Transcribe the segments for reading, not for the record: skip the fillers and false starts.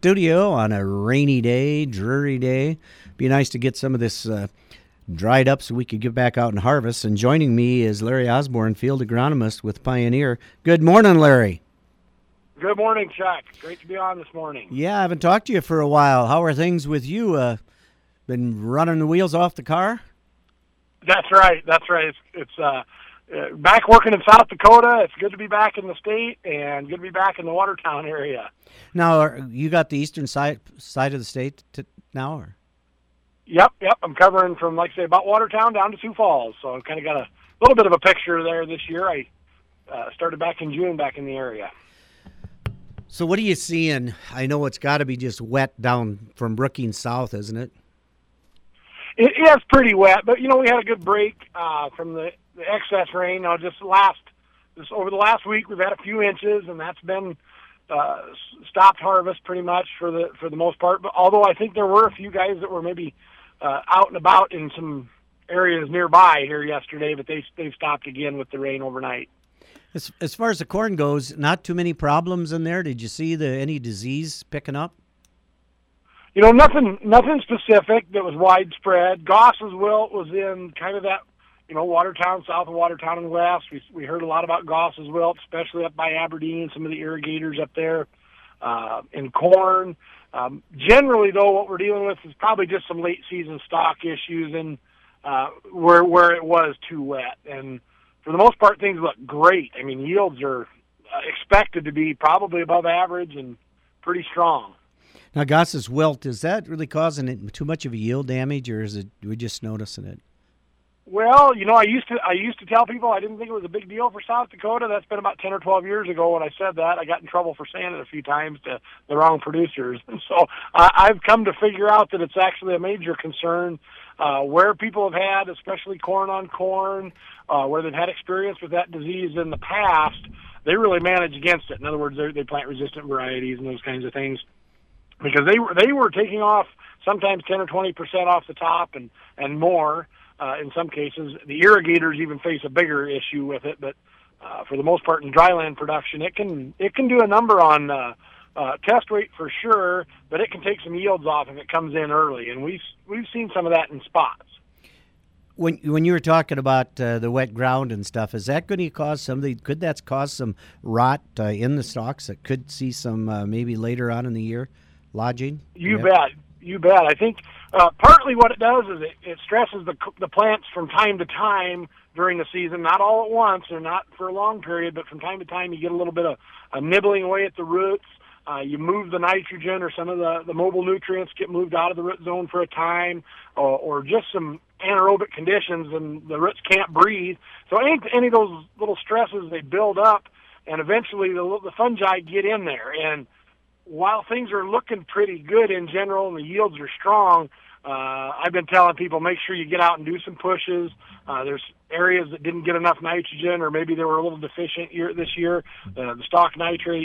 studio on a rainy day, dreary day. Be nice to get some of this dried up so we could get back out and harvest. And joining me is Larry Osborne, field agronomist with Pioneer. Good morning, Larry. Good morning, Chuck. Great to be on this morning. Yeah, I haven't talked to you for a while. How are things with you? Been running the wheels off the car? That's right. It's back working in South Dakota. It's good to be back in the state and good to be back in the Watertown area. Now, you got the eastern side of the state now? Or? Yep. I'm covering from, like I say, about Watertown down to Sioux Falls. So I've kind of got a little bit of a picture there this year. I started back in June back in the area. So what are you seeing? I know it's got to be just wet down from Brookings south, isn't it? It is pretty wet, but, we had a good break from the excess rain. Now, over the last week, we've had a few inches, and that's been stopped harvest pretty much for the most part. But although I think there were a few guys that were maybe out and about in some areas nearby here yesterday, but they've stopped again with the rain overnight. As far as the corn goes, not too many problems in there. Did you see any disease picking up? Nothing specific that was widespread. Goss's wilt was in kind of that, Watertown, south of Watertown and west. We heard a lot about Goss's wilt, especially up by Aberdeen, some of the irrigators up there in corn. Generally, though, what we're dealing with is probably just some late season stock issues and where it was too wet. And for the most part, things look great. I mean, yields are expected to be probably above average and pretty strong. Now, Goss's wilt, is that really causing it too much of a yield damage, or is it we just noticing it? Well, I used to tell people I didn't think it was a big deal for South Dakota. That's been about 10 or 12 years ago when I said that. I got in trouble for saying it a few times to the wrong producers. And so I've come to figure out that it's actually a major concern where people have had, especially corn on corn, where they've had experience with that disease in the past, they really manage against it. In other words, they plant resistant varieties and those kinds of things. Because they were taking off sometimes 10 or 20% off the top and more in some cases. The irrigators even face a bigger issue with it, but for the most part in dryland production, it can do a number on test weight for sure, but it can take some yields off if it comes in early, and we've seen some of that in spots. When you were talking about the wet ground and stuff, is that going to cause could that cause some rot in the stalks that could see some maybe later on in the year? Lodging? You bet. I think partly what it does is it stresses the plants from time to time during the season, not all at once or not for a long period, but from time to time you get a little bit of nibbling away at the roots. You move the nitrogen or some of the mobile nutrients get moved out of the root zone for a time, or just some anaerobic conditions and the roots can't breathe. So any of those little stresses, they build up, and eventually the fungi get in there. And while things are looking pretty good in general and the yields are strong, I've been telling people make sure you get out and do some pushes. There's areas that didn't get enough nitrogen, or maybe they were a little deficient this year. The stalk nitrate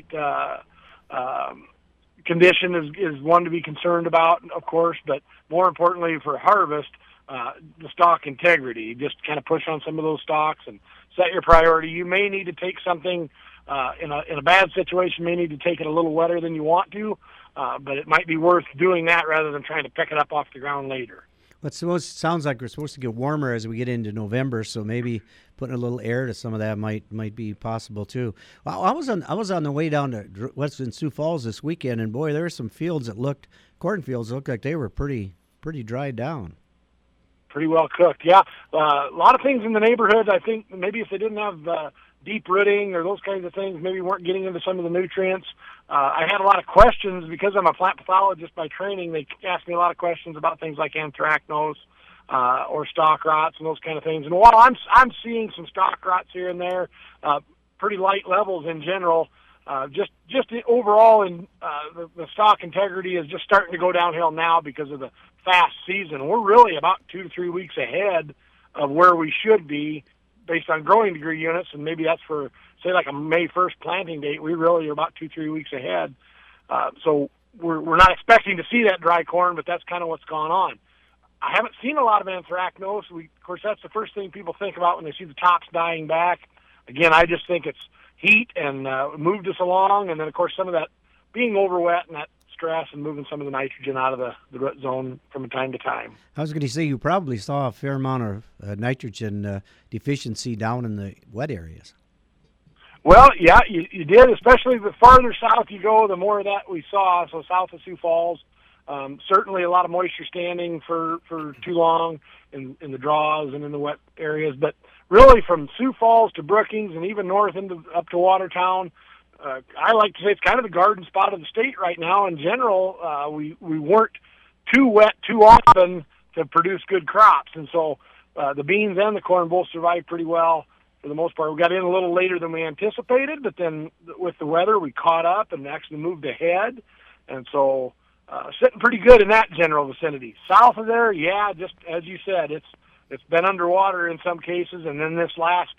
condition is one to be concerned about, of course, but more importantly for harvest, the stalk integrity. Just kind of push on some of those stalks and set your priority. You may need to take something in a bad situation, may need to take it a little wetter than you want to, but it might be worth doing that rather than trying to pick it up off the ground later. Well, it sounds like we're supposed to get warmer as we get into November, so maybe putting a little air to some of that might be possible too. Well, I was on the way down to Western Sioux Falls this weekend, and boy, there were some fields cornfields that looked like they were pretty dried down. Pretty well cooked, yeah. A lot of things in the neighborhood. I think maybe if they didn't have deep rooting or those kinds of things, maybe weren't getting into some of the nutrients. I had a lot of questions because I'm a plant pathologist by training. They asked me a lot of questions about things like anthracnose or stalk rots and those kind of things. And while I'm seeing some stalk rots here and there, pretty light levels in general, just overall in the stalk integrity is just starting to go downhill now because of the fast season. We're really about 2 to 3 weeks ahead of where we should be based on growing degree units, and maybe that's for, say, like a May 1st planting date. We really are about 2-3 weeks ahead. So we're not expecting to see that dry corn, but that's kind of what's gone on. I haven't seen a lot of anthracnose. Of course, that's the first thing people think about when they see the tops dying back. Again, I just think it's heat and moved us along, and then, of course, some of that being over wet and that stress and moving some of the nitrogen out of the root zone from time to time. I was going to say you probably saw a fair amount of nitrogen deficiency down in the wet areas. Well, yeah, you did, especially the farther south you go, the more of that we saw. So south of Sioux Falls, certainly a lot of moisture standing for too long in the draws and in the wet areas. But really from Sioux Falls to Brookings and even north up to Watertown, I like to say it's kind of the garden spot of the state right now. In general, we weren't too wet too often to produce good crops. And so the beans and the corn both survived pretty well. For the most part, we got in a little later than we anticipated, but then with the weather, we caught up and actually moved ahead. And so sitting pretty good in that general vicinity. South of there, yeah, just as you said, it's been underwater in some cases. And then this last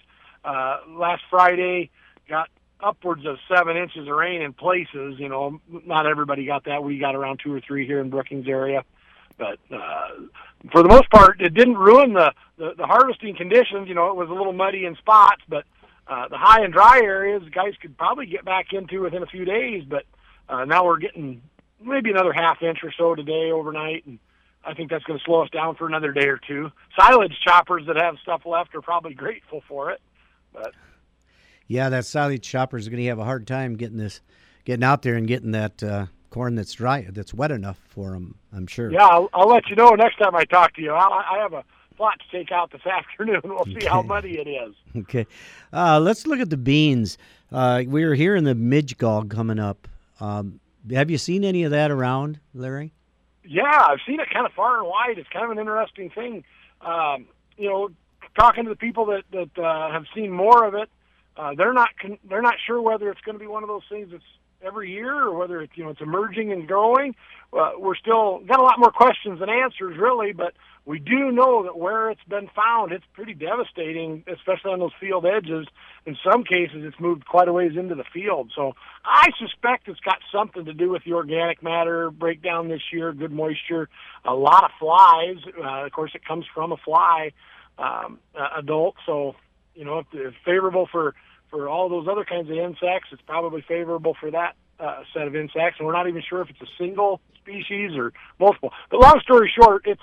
Friday got upwards of 7 inches of rain in places. You know, not everybody got that. We got around 2 or 3 here in Brookings area. But for the most part, it didn't ruin the harvesting conditions. You know, it was a little muddy in spots, but the high and dry areas, guys could probably get back into within a few days. But now we're getting maybe another half inch or so today overnight, and I think that's going to slow us down for another day or two. Silage choppers that have stuff left are probably grateful for it. But yeah, that silage choppers are going to have a hard time getting out there and getting that corn that's dry, that's wet enough for them, I'm sure. Yeah, I'll let you know next time I talk to you. I have a plot to take out this afternoon. We'll see how muddy it is. Okay. Let's look at the beans. We were hearing the midge-gall coming up. Have you seen any of that around, Larry? Yeah, I've seen it kind of far and wide. It's kind of an interesting thing. You know, talking to the people that have seen more of it, they're not sure whether it's going to be one of those things that's every year or whether it's emerging and growing. We're still got a lot more questions than answers, really, but we do know that where it's been found, it's pretty devastating, especially on those field edges. In some cases, it's moved quite a ways into the field. So I suspect it's got something to do with the organic matter breakdown this year, good moisture, a lot of flies. Of course, it comes from a fly adult. So, you know, if it's favorable for all those other kinds of insects, it's probably favorable for that set of insects. And we're not even sure if it's a single species or multiple. But long story short, it's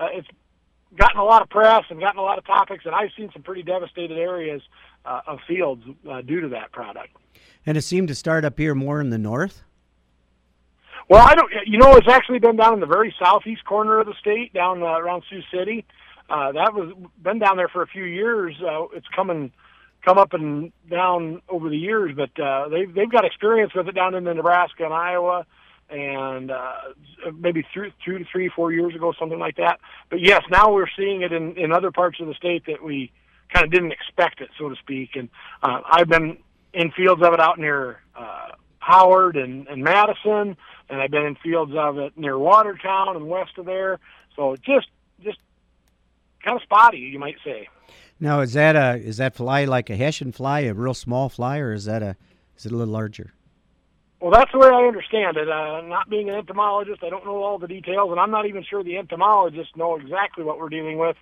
gotten a lot of press and gotten a lot of topics, and I've seen some pretty devastated areas of fields due to that product. And it seemed to start up here more in the north? Well, it's actually been down in the very southeast corner of the state, down around Sioux City. That was been down there for a few years. It's come up and down over the years, but they've got experience with it down in the Nebraska and Iowa, and maybe 2 to 3, 4 years ago, something like that. But yes, now we're seeing it in other parts of the state that we kind of didn't expect it, so to speak. And I've been in fields of it out near Howard and Madison, and I've been in fields of it near Watertown and west of there. So just kind of spotty, you might say. Now, is that fly like a Hessian fly, a real small fly, or is it a little larger? Well, that's the way I understand it. Not being an entomologist, I don't know all the details, and I'm not even sure the entomologists know exactly what we're dealing with.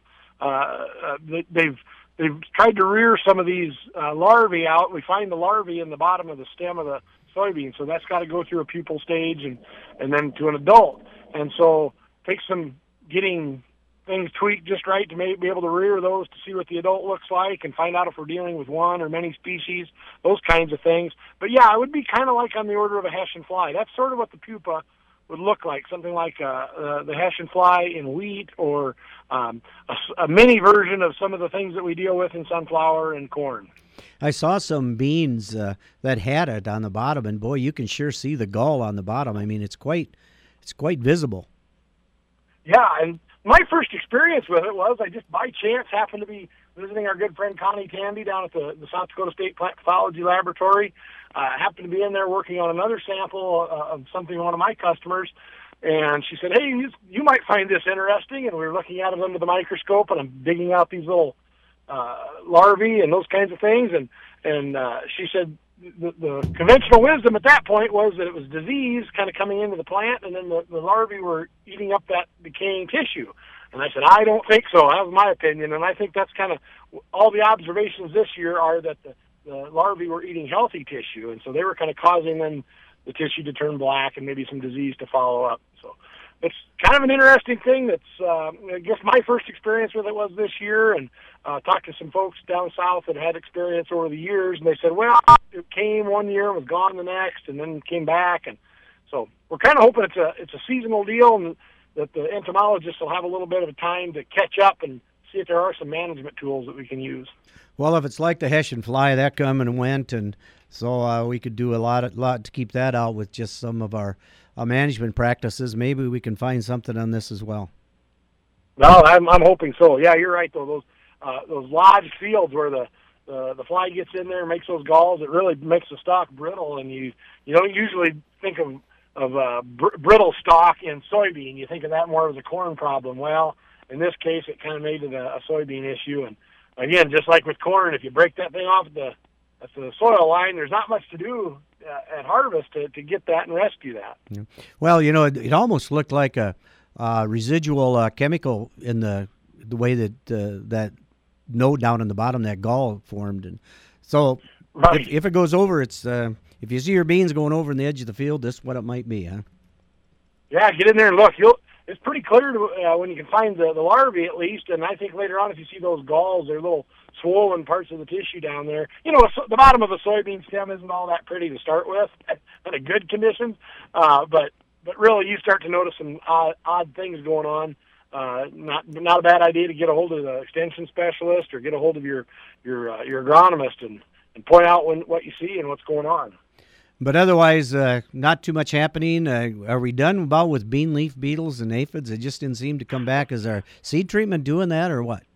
They've tried to rear some of these larvae out. We find the larvae in the bottom of the stem of the soybean, so that's got to go through a pupal stage and then to an adult. And so it takes some getting things tweaked just right to maybe be able to rear those to see what the adult looks like and find out if we're dealing with one or many species, those kinds of things. But yeah, it would be kind of like on the order of a Hessian fly. That's sort of what the pupa would look like, something like the Hessian fly in wheat, or a mini version of some of the things that we deal with in sunflower and corn. I saw some beans that had it on the bottom, and boy, you can sure see the gall on the bottom. I mean, it's quite visible. Yeah, and my first experience with it was I just by chance happened to be visiting our good friend Connie Tandy down at the South Dakota State Plant Pathology Laboratory. I happened to be in there working on another sample of something one of my customers, and she said, "Hey, you might find this interesting." And we were looking at it under the microscope, and I'm digging out these little larvae and those kinds of things. And she said the conventional wisdom at that point was that it was disease kind of coming into the plant, and then the larvae were eating up that decaying tissue. And I said, I don't think so. That was my opinion. And I think that's kind of all the observations this year are that the larvae were eating healthy tissue. And so they were kind of causing then the tissue to turn black and maybe some disease to follow up. So it's kind of an interesting thing. That's I guess my first experience with it was this year, and talked to some folks down south that had experience over the years, and they said, well, it came one year and was gone the next, and then came back. And so we're kind of hoping it's a seasonal deal, and that the entomologists will have a little bit of a time to catch up and see if there are some management tools that we can use. Well, if it's like the Hessian fly, that come and went, and so we could do a lot to keep that out with just some of our management practices. Maybe we can find something on this as well. No, I'm hoping so. Yeah, you're right though. Those lodged fields where the fly gets in there and makes those galls, it really makes the stalk brittle, and you don't usually think of brittle stalk in soybean. You think of that more as a corn problem. Well, in this case, it kind of made it a soybean issue. And again, just like with corn, if you break that thing off at the soil line, there's not much to do at harvest to get that and rescue that. Yeah. Well, it almost looked like a residual chemical in the way that that node down in the bottom, that gall formed. And so right. if it goes over, it's if you see your beans going over in the edge of the field, this is what it might be, huh? Yeah, get in there and look. It's pretty clear when you can find the larvae at least, and I think later on if you see those galls, they're little swollen parts of the tissue down there. The bottom of a soybean stem isn't all that pretty to start with, under good conditions, but really you start to notice some odd things going on. Not a bad idea to get a hold of the extension specialist or get a hold of your agronomist and point out what you see and what's going on. But otherwise, not too much happening. Are we done about with bean leaf beetles and aphids? It just didn't seem to come back. Is our seed treatment doing that or what?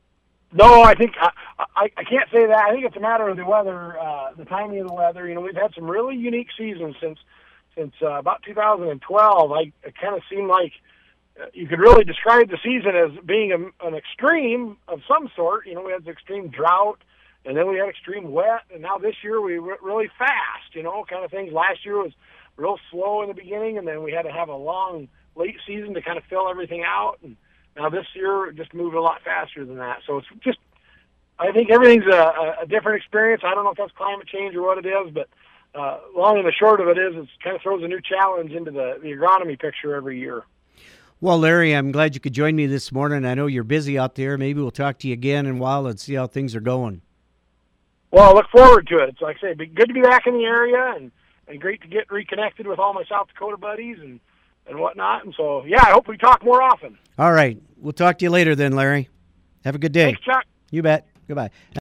No, I think I can't say that. I think it's a matter of the weather, the timing of the weather. We've had some really unique seasons since about 2012. It kind of seemed like you could really describe the season as being an extreme of some sort. We had the extreme drought, and then we had extreme wet, and now this year we went really fast, kind of things. Last year was real slow in the beginning, and then we had to have a long late season to kind of fill everything out. And now this year it just moved a lot faster than that. So it's just, I think everything's a different experience. I don't know if that's climate change or what it is, but long and the short of it is it kind of throws a new challenge into the agronomy picture every year. Well, Larry, I'm glad you could join me this morning. I know you're busy out there. Maybe we'll talk to you again in a while and see how things are going. Well, I look forward to it. It's like I say, it'd be good to be back in the area and great to get reconnected with all my South Dakota buddies and whatnot. And so, yeah, I hope we talk more often. All right. We'll talk to you later then, Larry. Have a good day. Thanks, Chuck. You bet. Goodbye.